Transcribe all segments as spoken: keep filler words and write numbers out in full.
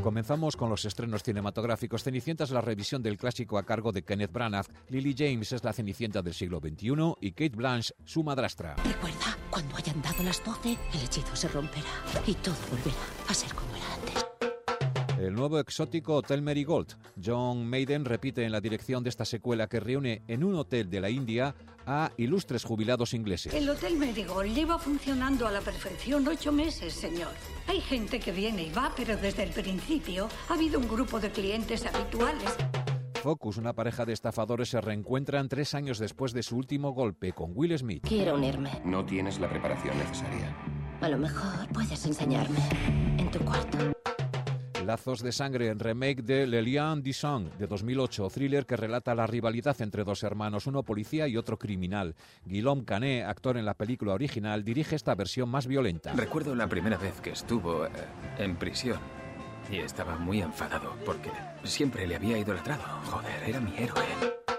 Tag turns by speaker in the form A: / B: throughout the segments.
A: Comenzamos con los estrenos cinematográficos. Cenicienta es la revisión del clásico a cargo de Kenneth Branagh. Lily James es la Cenicienta del siglo veintiuno y Cate Blanchett su madrastra.
B: Recuerda, cuando hayan dado las doce, el hechizo se romperá y todo volverá a ser como era antes.
A: El nuevo exótico Hotel Marigold. John Maiden repite en la dirección de esta secuela que reúne en un hotel de la India a ilustres jubilados ingleses.
C: El Hotel Marigold lleva funcionando a la perfección ocho meses, señor. Hay gente que viene y va, pero desde el principio ha habido un grupo de clientes habituales.
A: Focus, una pareja de estafadores, se reencuentran tres años después de su último golpe con Will Smith.
B: Quiero unirme.
D: No tienes la preparación necesaria.
B: A lo mejor puedes enseñarme en tu cuarto.
A: Lazos de sangre, remake de Le Lion du Sang de dos mil ocho, thriller que relata la rivalidad entre dos hermanos, uno policía y otro criminal. Guillaume Canet, actor en la película original, dirige esta versión más violenta.
E: Recuerdo la primera vez que estuvo eh, en prisión y estaba muy enfadado porque siempre le había idolatrado. Joder, era mi héroe.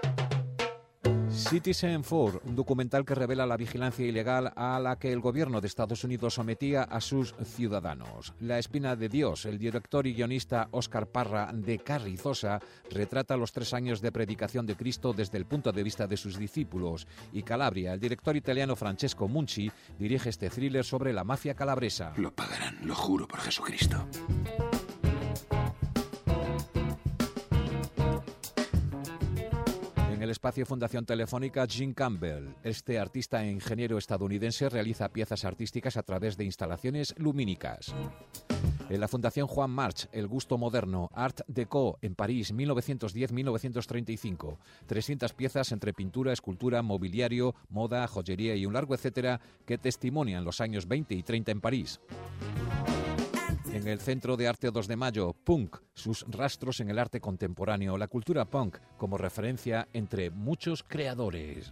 A: Citizen cuatro, un documental que revela la vigilancia ilegal a la que el gobierno de Estados Unidos sometía a sus ciudadanos. La espina de Dios, el director y guionista Óscar Parra de Carrizosa, retrata los tres años de predicación de Cristo desde el punto de vista de sus discípulos. Y Calabria, el director italiano Francesco Munci, dirige este thriller sobre la mafia calabresa.
D: Lo pagarán, lo juro por Jesucristo.
A: En el espacio Fundación Telefónica, Jim Campbell. Este artista e ingeniero estadounidense realiza piezas artísticas a través de instalaciones lumínicas. En la Fundación Juan March, El gusto moderno, Art Deco, en París, mil novecientos diez a mil novecientos treinta y cinco. trescientas piezas entre pintura, escultura, mobiliario, moda, joyería y un largo etcétera que testimonian los años veinte y treinta en París. En el Centro de Arte dos de Mayo, Punk, sus rastros en el arte contemporáneo, la cultura punk como referencia entre muchos creadores.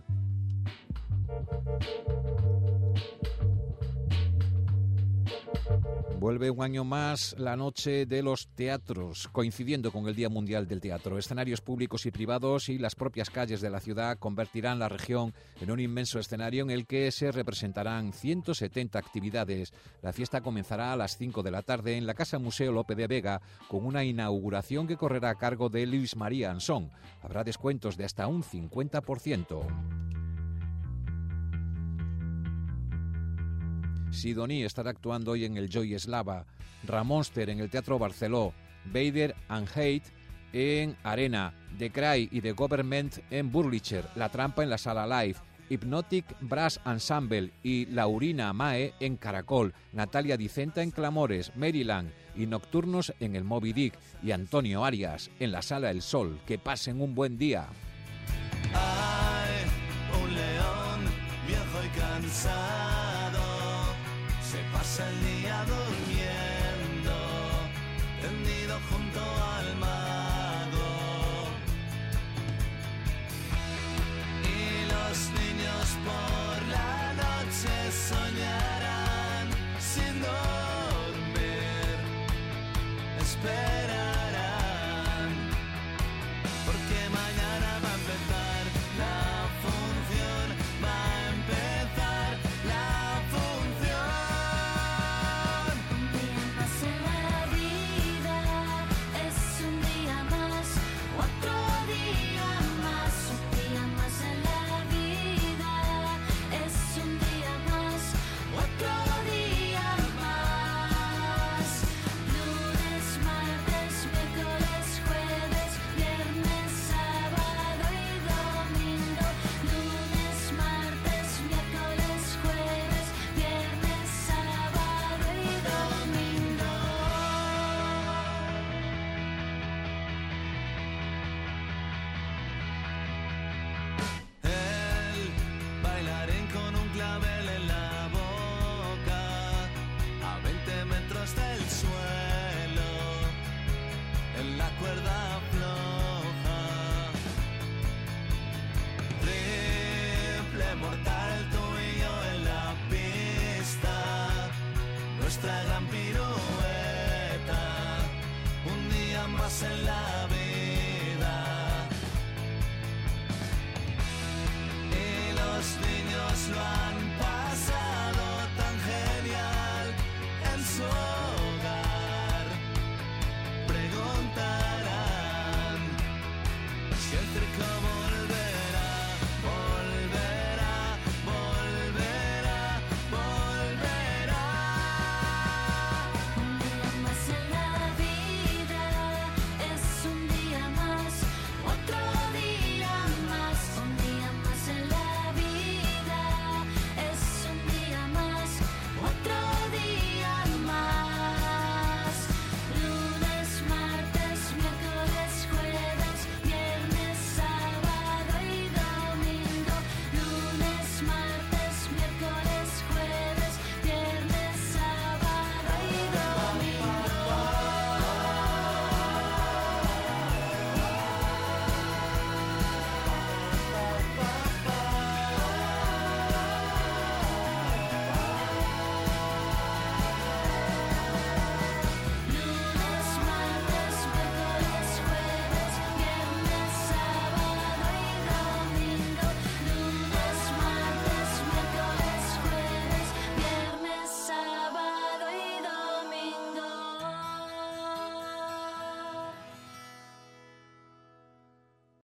A: Vuelve un año más la Noche de los Teatros, coincidiendo con el Día Mundial del Teatro. Escenarios públicos y privados y las propias calles de la ciudad convertirán la región en un inmenso escenario en el que se representarán ciento setenta actividades. La fiesta comenzará a las cinco de la tarde en la Casa Museo Lope de Vega, con una inauguración que correrá a cargo de Luis María Ansón. Habrá descuentos de hasta un cincuenta por ciento. Sidoní estará actuando hoy en el Joy Eslava, Ramonster en el Teatro Barceló, Vader and Hate en Arena, The Cry y The Government en Burlicher, La Trampa en la Sala Live, Hypnotic Brass Ensemble y Laurina Mae en Caracol, Natalia Dicenta en Clamores, Maryland y Nocturnos en el Moby Dick y Antonio Arias en la Sala El Sol. Que pasen un buen día.
F: Hay un león viejo y cansado, se pasa el día durmiendo, tendido junto al mago. Y los niños por la noche soñarán sin dormir, esperarán, porque mañana va a empezar la función, va a empezar la función.
G: Un día más en la vida es un día más, otro día más, un día más en la vida es un día más, otro día más. Lunes, martes, miércoles, jueves, viernes, sábado y domingo. Lunes, martes, miércoles, jueves, viernes, sábado y domingo.
F: El bailarín con un clavel en la boca, a veinte metros del suelo, en la cuerda floja. Triple mortal, tú y yo en la pista, nuestra gran pirueta, un día más en la